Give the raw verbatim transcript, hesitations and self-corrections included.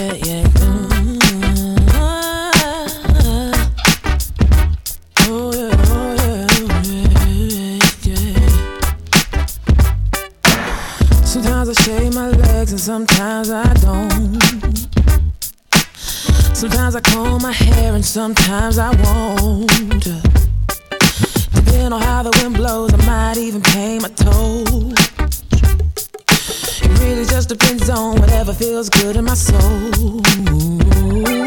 yeah. Mm-hmm. Oh yeah, oh yeah, yeah, yeah. Sometimes I shave my legs and sometimes I don't. Sometimes I comb my hair and sometimes I won't. Depending on how the wind blows, I might even paint my toes. It really just depends on whatever feels good in my soul.